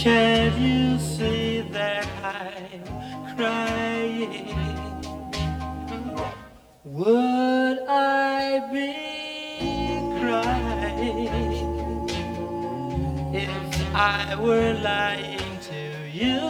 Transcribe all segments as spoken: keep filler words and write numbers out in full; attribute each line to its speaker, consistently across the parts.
Speaker 1: Can't you see that I'm crying? Would I be crying if I were lying to you?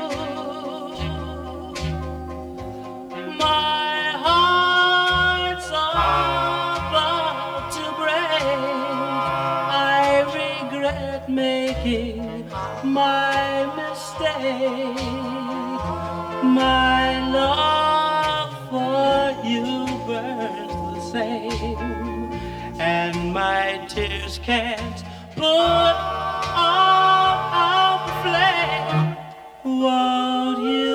Speaker 1: My heart's about to break. I regret making my mistake. My love for you burns the same, and my tears can't put out the flame. Won't you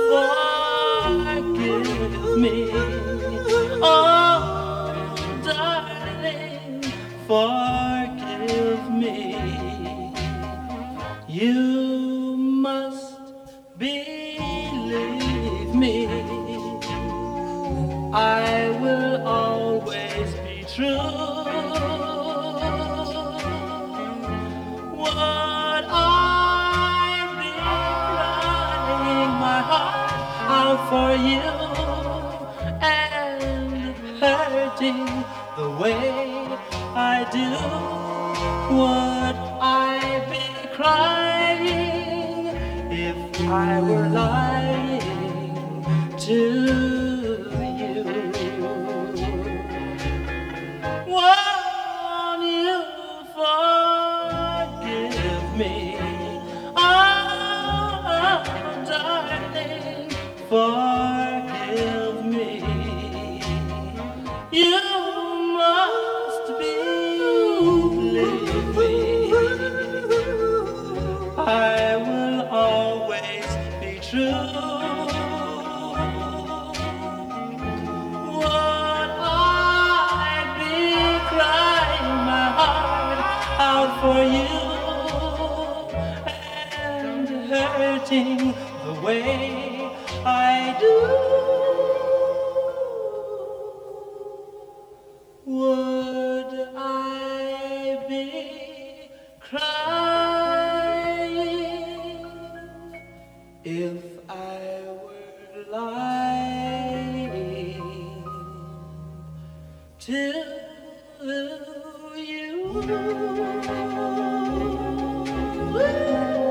Speaker 1: forgive me? Oh, darling, forgive me. You must believe me. I will always be true. Would I be crying my heart out for you and hurting the way I do? Would I be crying if I were lying to you? Won't you forgive me? Oh, darling, forgive me. You must believe me. I will always be true. Would I be crying my heart out for you and hurting the way I do? Would I be crying if I were lying to you?